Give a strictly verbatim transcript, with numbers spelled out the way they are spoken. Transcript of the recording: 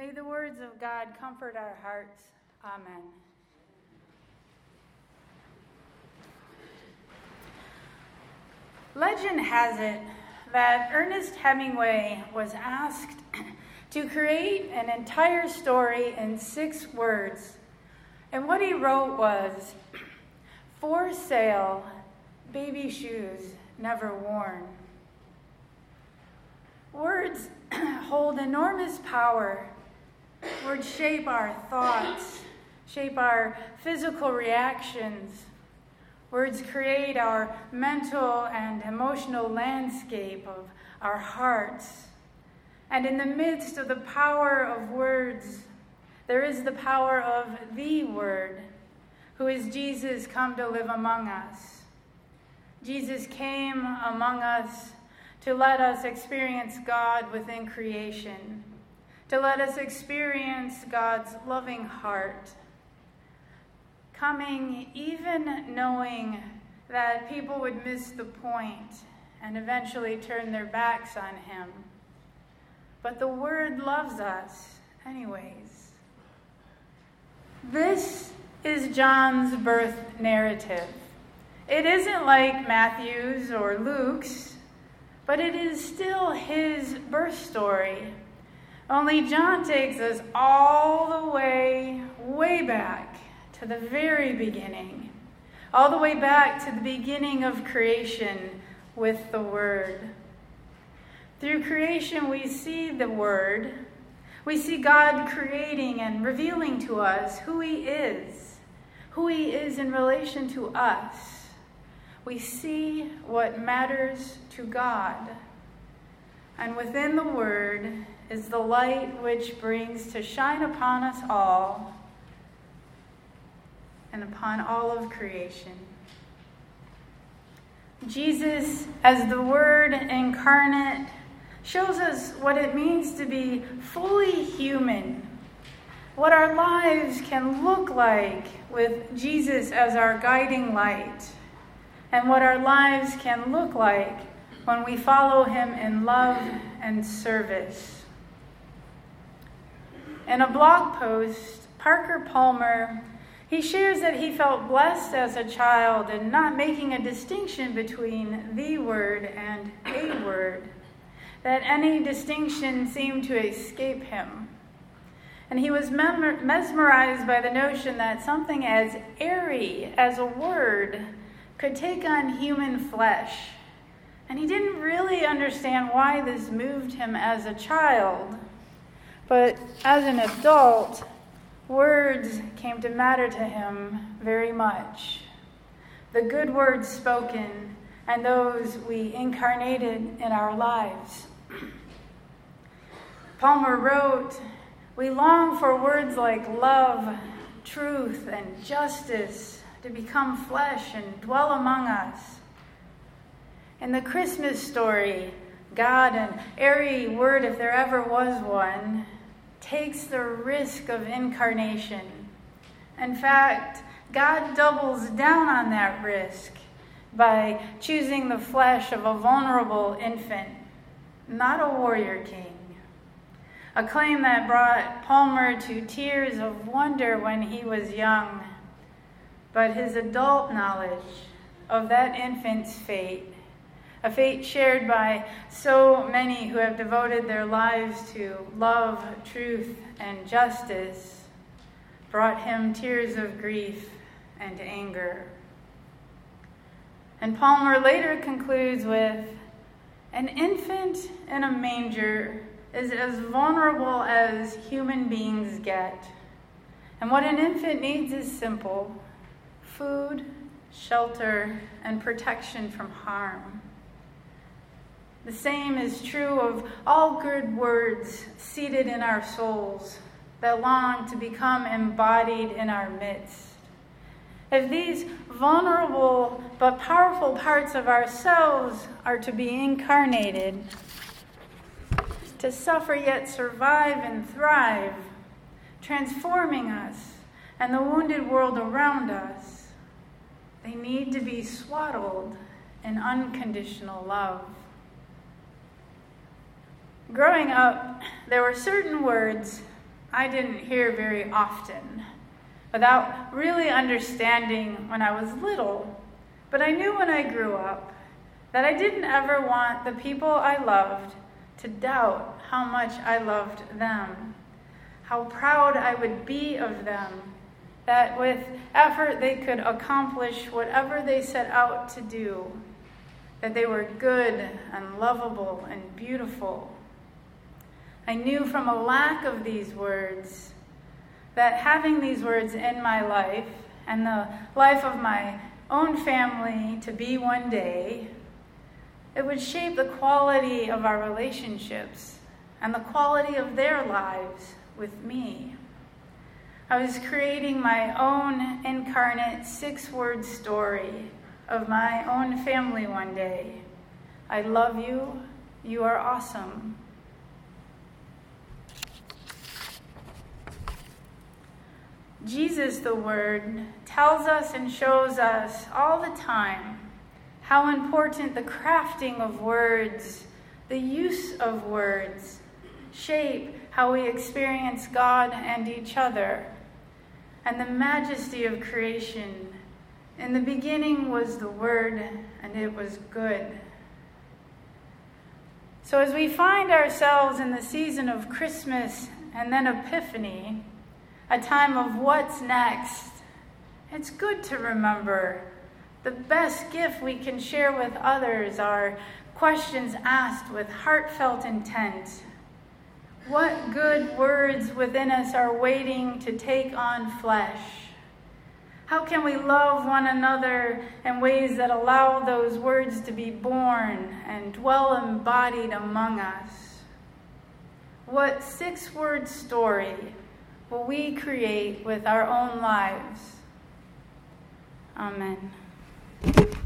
May the words of God comfort our hearts. Amen. Legend has it that Ernest Hemingway was asked to create an entire story in six words. And what he wrote was, "For sale, baby shoes never worn." Words hold enormous power. Words shape our thoughts, shape our physical reactions. Words create our mental and emotional landscape of our hearts. And in the midst of the power of words, there is the power of the Word, who is Jesus come to live among us. Jesus came among us to let us experience God within creation, to let us experience God's loving heart, coming even knowing that people would miss the point and eventually turn their backs on him. But the Word loves us anyways. This is John's birth narrative. It isn't like Matthew's or Luke's, but it is still his birth story. Only John takes us all the way, way back to the very beginning, all the way back to the beginning of creation with the Word. Through creation, we see the Word. We see God creating and revealing to us who He is, who He is in relation to us. We see what matters to God. And within the Word is the light which brings to shine upon us all and upon all of creation. Jesus, as the Word incarnate, shows us what it means to be fully human, what our lives can look like with Jesus as our guiding light, and what our lives can look like when we follow Him in love and service. In a blog post, Parker Palmer, he shares that he felt blessed as a child in not making a distinction between the Word and a word, that any distinction seemed to escape him. And he was mem- mesmerized by the notion that something as airy as a word could take on human flesh. And he didn't really understand why this moved him as a child. But as an adult, words came to matter to him very much. The good words spoken and those we incarnated in our lives. Palmer wrote, "We long for words like love, truth, and justice to become flesh and dwell among us." In the Christmas story, God, an airy word if there ever was one, takes the risk of incarnation. In fact, God doubles down on that risk by choosing the flesh of a vulnerable infant, not a warrior king. A claim that brought Palmer to tears of wonder when he was young. But his adult knowledge of that infant's fate, a fate shared by so many who have devoted their lives to love, truth, and justice, brought him tears of grief and anger. And Palmer later concludes with, "An infant in a manger is as vulnerable as human beings get. And what an infant needs is simple: food, shelter, and protection from harm." The same is true of all good words seated in our souls that long to become embodied in our midst. If these vulnerable but powerful parts of ourselves are to be incarnated, to suffer yet survive and thrive, transforming us and the wounded world around us, they need to be swaddled in unconditional love. Growing up, there were certain words I didn't hear very often, without really understanding when I was little. But I knew when I grew up that I didn't ever want the people I loved to doubt how much I loved them, how proud I would be of them, that with effort they could accomplish whatever they set out to do, that they were good and lovable and beautiful. I knew from a lack of these words that having these words in my life and the life of my own family to be one day, it would shape the quality of our relationships and the quality of their lives with me. I was creating my own incarnate six-word story of my own family one day. I love you. You are awesome. Jesus, the Word, tells us and shows us all the time how important the crafting of words, the use of words, shape how we experience God and each other, and the majesty of creation. In the beginning was the Word, and it was good. So as we find ourselves in the season of Christmas and then Epiphany, a time of what's next, it's good to remember the best gift we can share with others are questions asked with heartfelt intent. What good words within us are waiting to take on flesh? How can we love one another in ways that allow those words to be born and dwell embodied among us? What six-word story will we create with our own lives? Amen.